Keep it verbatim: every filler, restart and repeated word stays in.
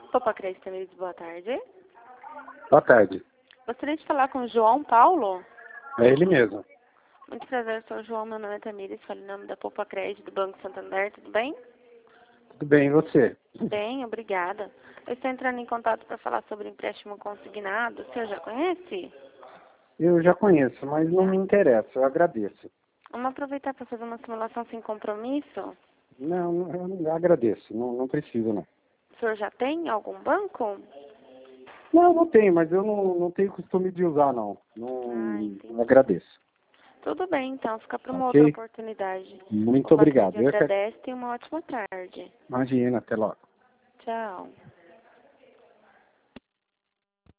Opa, Crédito Amigos, boa tarde. Boa tarde. Gostaria de falar com o João Paulo. É ele mesmo. Muito prazer, sou o João, meu nome é Tamires, falo em nome da Poupa Crédito do Banco Santander, tudo bem? Tudo bem, e você? Bem, obrigada. Eu estou entrando em contato para falar sobre empréstimo consignado, o senhor já conhece? Eu já conheço, mas não me interessa, eu agradeço. Vamos aproveitar para fazer uma simulação sem compromisso? Não, eu não- eu agradeço, não, não preciso não. O senhor já tem algum banco? Não, não tenho, mas eu não, não tenho costume de usar não. Ah, Não, entendi. agradeço. Tudo bem, então, fica para uma outra Ok? oportunidade. Muito Poupa obrigado. Crédito Eu que... agradece e uma ótima tarde. Imagina, até logo. Tchau.